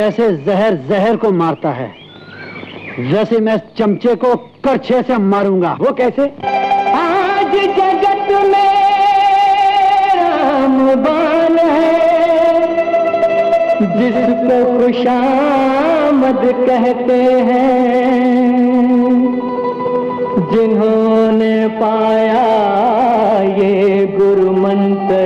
जैसे जहर जहर को मारता है, वैसे मैं चमचे को करछे से मारूंगा। वो कैसे? आज जगत में रामबान है, जिसको खुशामद कहते हैं, जिन्होंने पाया ये गुरु मंत्र,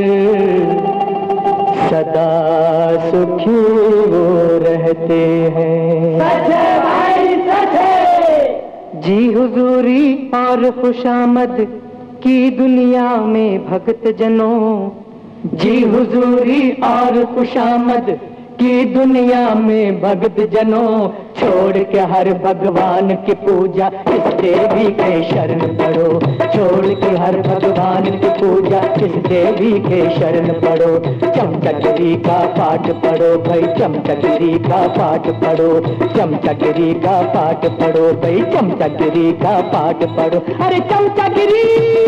सदा सुखी वो रहते हैं। सच है भाई, सच है। जी हुजूरी और खुशामद की दुनिया में भक्त जनों, जी हुजूरी और खुशामद की दुनिया में भक्त जनों, छोड़ के हर भगवान की पूजा इस देवी के शरण पड़ो, छोड़ के हर भगवान की पूजा इस देवी के शरण पड़ो। चमचकरी का पाठ पढ़ो भाई, चमचकरी का पाठ पढ़ो, चमचकरी का पाठ पढ़ो भाई, चमचकरी का पाठ पढ़ो। अरे चमचकरी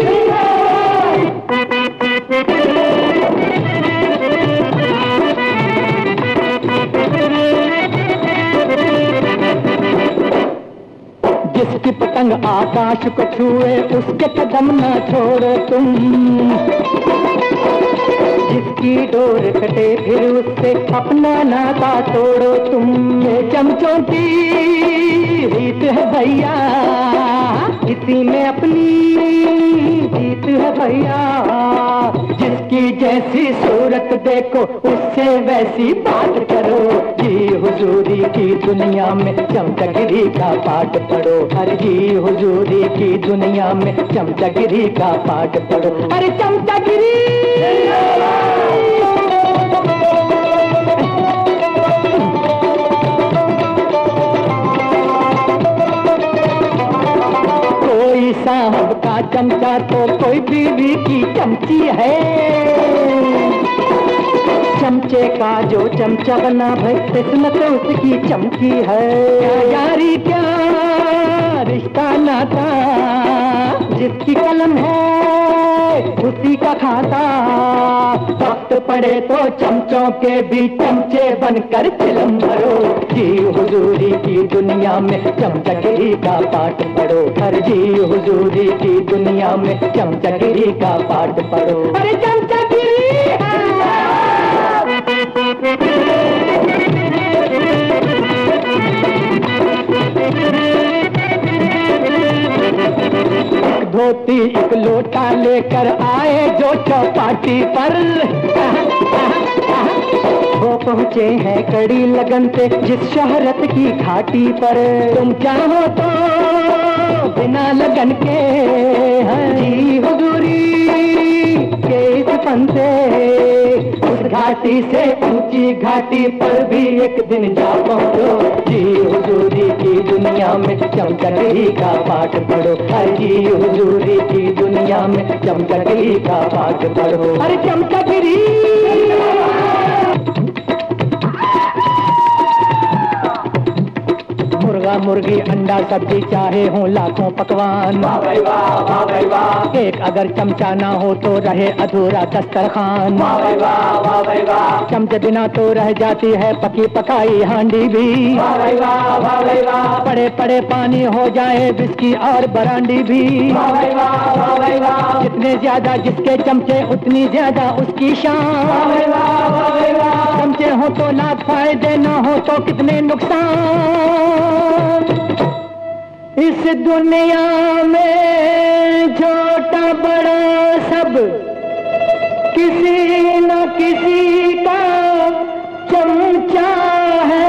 जिसकी पतंग आकाश को छुए उसके कदम न छोड़ो तुम, जिसकी डोर कटे फिर उससे अपना नाता तोड़ो तुम। ये चमचों की रीत है भैया, इसी में अपनी जीत है भैया। जिसकी जैसी सूरत देखो उससे वैसी बात करो, जी हुजूरी की दुनिया में चमचगिरी का पाठ पढ़ो। अरे जी हुजूरी की दुनिया में चमचगिरी का पाठ पढ़ो। अरे चमचगिरी कोई साहब का चमचा तो कोई बीवी की चमची है, चमचे का जो चमचा बना भाई किस्मत उसकी चमकी है। क्या यारी क्या रिश्ता नाता, जिसकी कलम है उसी का खाता। वक्त पड़े तो चमचों के भी चमचे बनकर चिलम भरो, जी हुजूरी की दुनिया में चमचगिरी का पाठ पढ़ो। हर जी हुजूरी की दुनिया में चमचगिरी का पाठ पढ़ो। अरे चमचगिरी धोती एक लोटा लेकर आए जो चौपाटी पर, वो पहुँचे हैं कड़ी लगन से जिस शोहरत की घाटी पर। तुम चाहो तो बिना लगन के जी हुजूरी के इस फन से उस घाटी से ऊंची घाटी पर भी एक दिन जा पहुँचो। जी हुजूरी की दुनिया में चमचगिरी का पाठ पढ़ो। हर जी हुजूरी की दुनिया में चमचगिरी का पाठ पढ़ो। अरे चमचगिरी मुर्गा मुर्गी अंडा सब्जी चाहे हो लाखों पकवान, वाह भाई वाह, वाह भाई वाह। एक अगर चमचा ना हो तो रहे अधूरा दस्तरखान, वाह भाई वाह, वाह भाई वाह। चमचे बिना तो रह जाती है पकी पकाई हांडी भी, वाह भाई वाह, वाह भाई वाह। पड़े पड़े पानी हो जाए विस्की और बरांडी भी, वाह भाई वाह, वाह भाई वाह। जितने ज्यादा जिसके चमचे उतनी ज्यादा उसकी शान, वाह भाई वाह, वाह भाई वाह। चमचे हो तो लाभ फायदे ना हो तो कितने नुकसान। इस दुनिया में छोटा बड़ा सब किसी न किसी का चमचा है।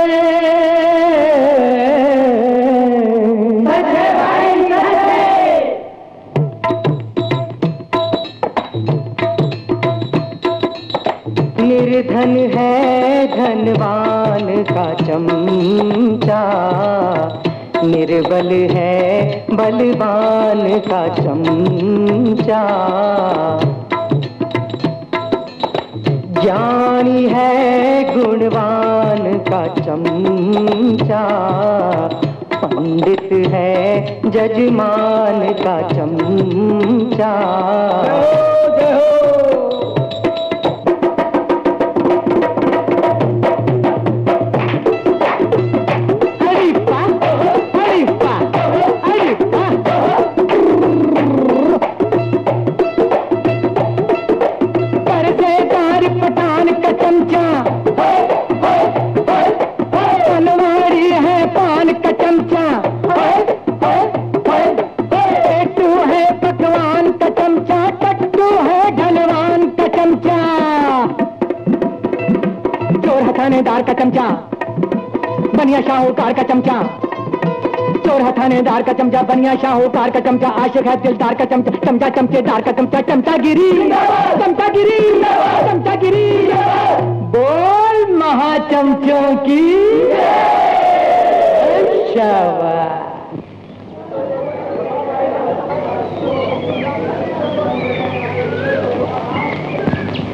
सच है भाई, सच है। निर्धन है धनवान का चमचा, निर्बल है बलवान का चमचा। ज्ञानी है गुणवान का चमचा, पंडित है जजमान का चमचा। थानेदार का चमचा, बनिया शाहूकार का चमचा, चोर है थानेदार का चमचा, बनिया शाहूकार का चमचा, आशिक है दिलदार का चमचा, चमचा चमचेदार का चमचा, चमचागिरी चमचागिरी चमचागिरी। बोल महाचमचों की शाबाश।